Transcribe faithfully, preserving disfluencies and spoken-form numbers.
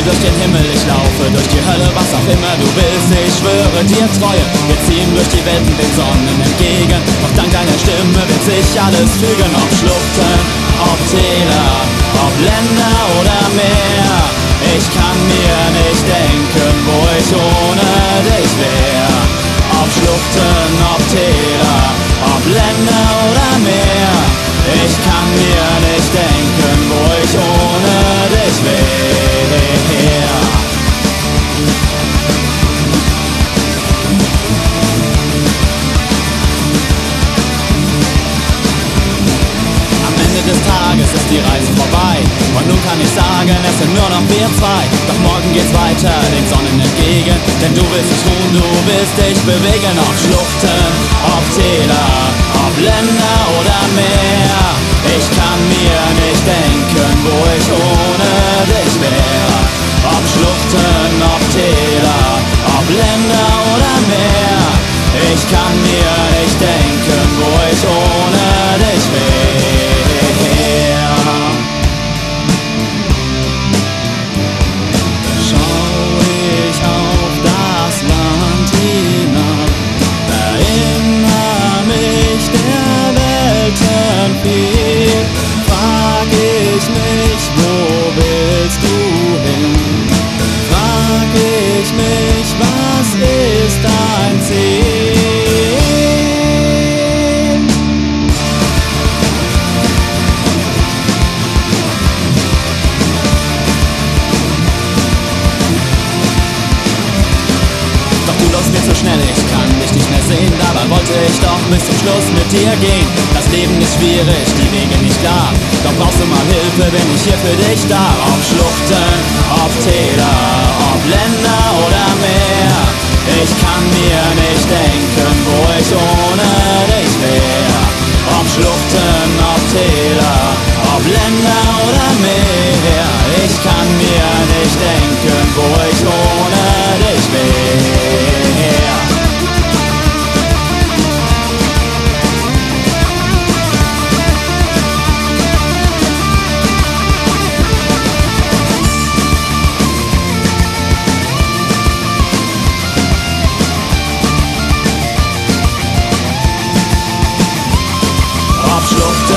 durch den Himmel, ich laufe durch die Hölle, was auch immer du willst, ich schwöre dir Treue. Wir ziehen durch die Welten den Sonnen entgegen, doch dank deiner Stimme wird sich alles fügen. Ob Schluchten, ob Täler, ob Länder oder Meer, ich kann mir nicht denken, wo ich ohne dich wär. Ob Schluchten, ob Täler, ob Länder oder Meer, ich kann mir nicht denken, wo ich ohne dich wär. Am Ende des Tages ist die Reise vorbei und nun kann ich sagen, es sind nur noch wir zwei. Doch morgen geht's weiter, den Sonnen entgegen, denn du willst es tun, du willst dich bewegen. Ob Schluchten, ob Täler, ob Länder oder Meer, ich kann mir nicht denken, wo ich ohne dich wär. Ob Schluchten, ob Täler, ob Länder oder Meer, ich kann mir nicht denken, wo ich ohne dich wär. Schau ich auf das Land hinab, erinnere mich der Welten viel, frag ich mich, wo willst du hin? Frag ich mich, was ist dein Ziel? Doch du läufst mir zu schnell, ich kann dich nicht mehr sehen, dabei wollte ich doch bis zum Schluss mit dir gehen. Das Leben ist schwierig, die Wege nicht klar, doch brauchst du mal Hilfe, bin ich hier für dich da. Ob Schluchten, ob Täler, ob Länder oder Meer, ich kann mir nicht denken, wo ich ohne dich wär. Ob Schluchten, ob Täler, ob Länder oder Meer, ich kann mir nicht denken, wo ich ohne dich wär. Schluchten,